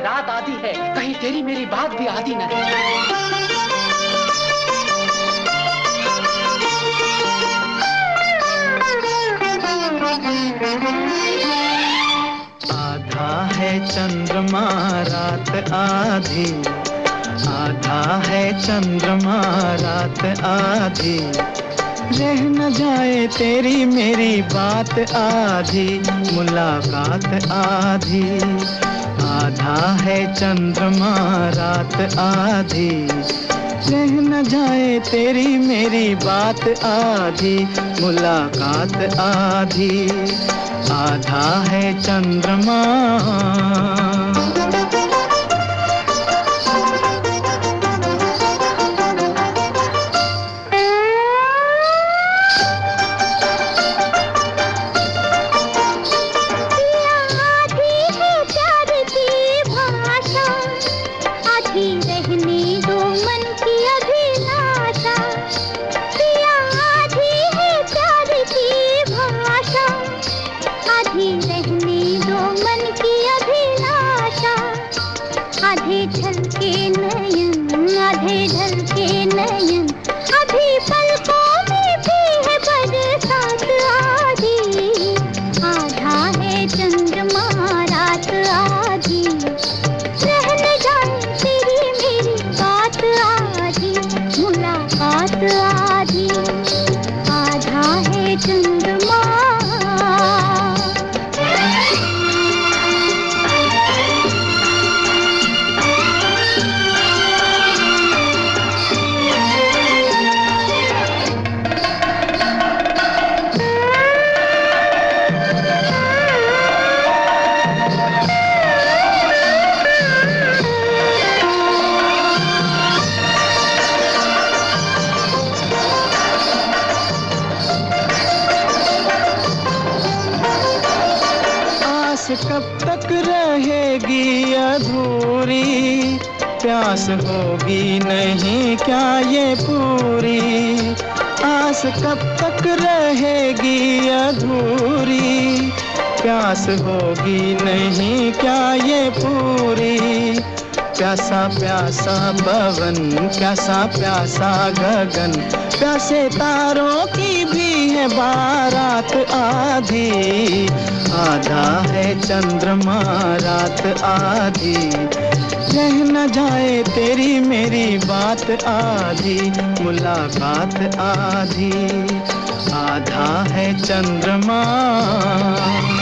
रात आधी है, कहीं तेरी मेरी बात भी आधी न है। आधा है चंद्रमा रात आधी, आधा है चंद्रमा रात आधी, रह न जाए तेरी मेरी बात आधी, मुलाकात आधी। आधा है चंद्रमा रात आधी, रह न जाए तेरी मेरी बात आधी, मुलाकात आधी। आधा है चंद्रमा। आधे ढलके नयन, आधे ढलके नयन, अभी पलकों में भी है बरसात आधी। आधा है चंद्रमा रात आधी, रह न जाए तेरी मेरी बात आधी, मुलाकात आधी। आधा है चंद्रमा। कब तक रहेगी अधूरी, प्यास होगी नहीं क्या ये पूरी। आस कब तक रहेगी अधूरी, प्यास होगी नहीं क्या ये पूरी। प्यासा प्यासा पवन, प्यासा प्यासा गगन, प्यासे तारों की भी है बारात आधी। आधा है चंद्रमा रात आधी, रह न जाए तेरी मेरी बात आधी, मुलाकात आधी। आधा है चंद्रमा।